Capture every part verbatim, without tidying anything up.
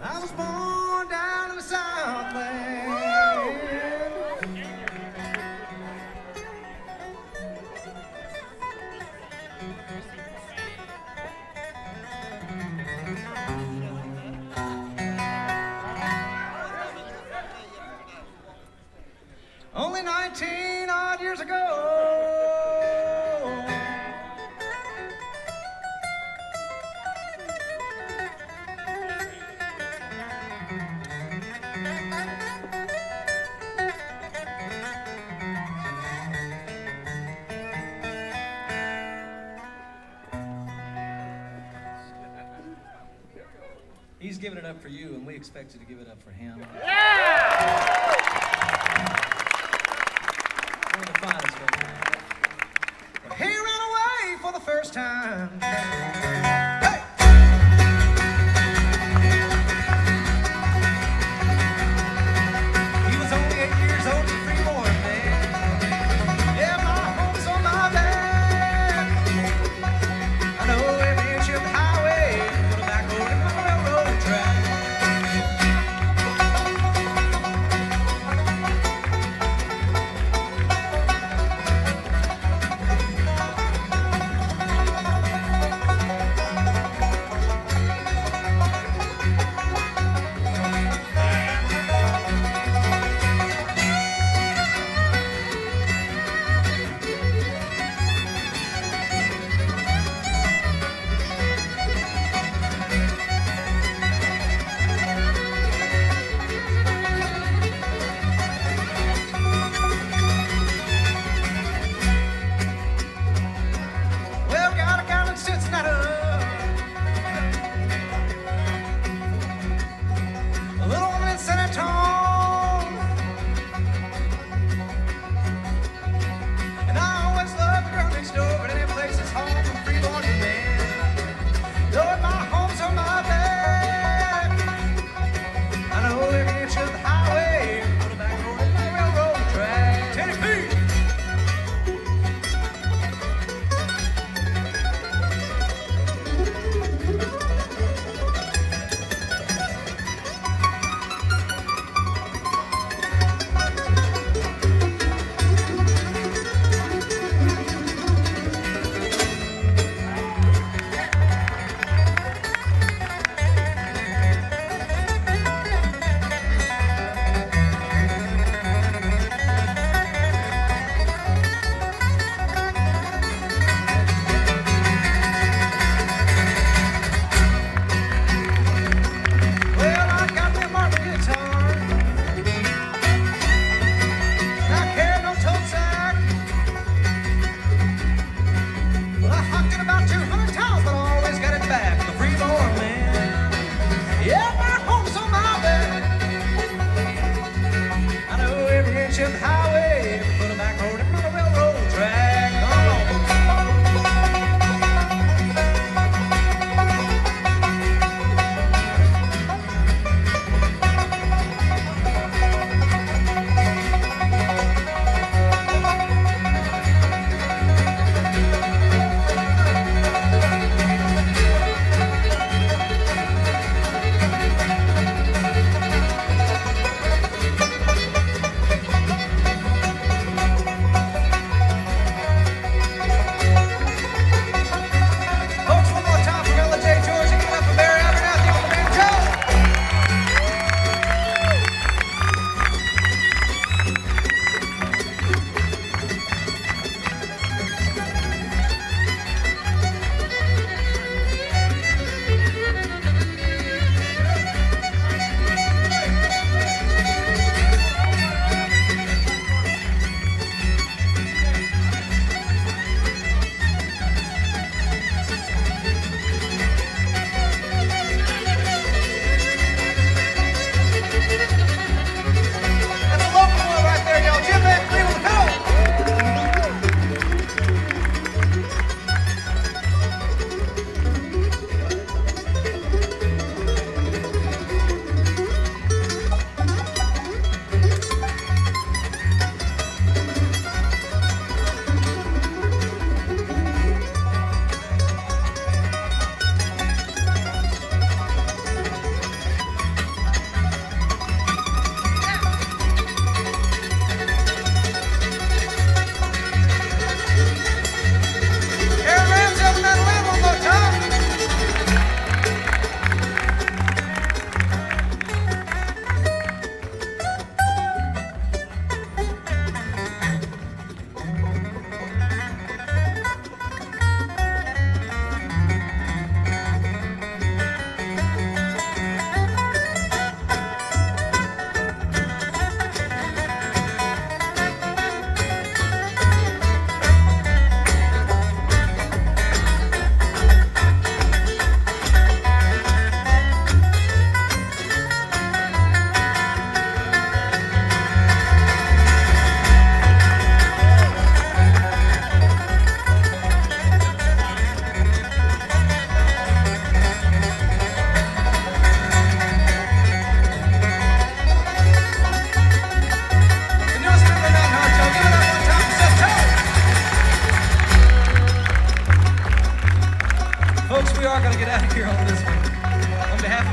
I was born down in the Southland. Only nineteen odd years ago, he's giving it up for you, and we expect you to give it up for him. One of the finest right now. He ran away for the first time. Hey! He was only eight years old, a free-born man. Yeah, my home's on my back. I know every inch of the highway, put him back over the railroad track.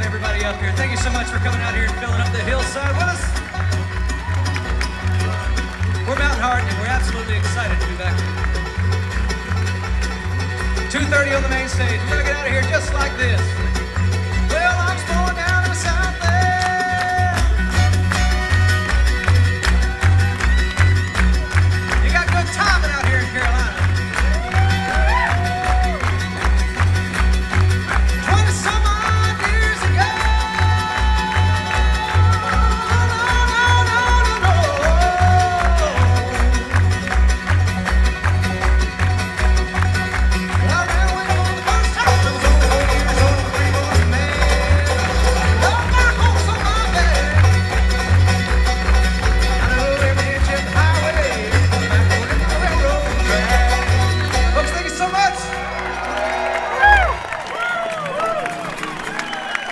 everybody up here. Thank you so much for coming out here and filling up the hillside with us. We're Mountain Heart, and we're absolutely excited to be back. two thirty on the main stage. We're gonna get out of here just like this.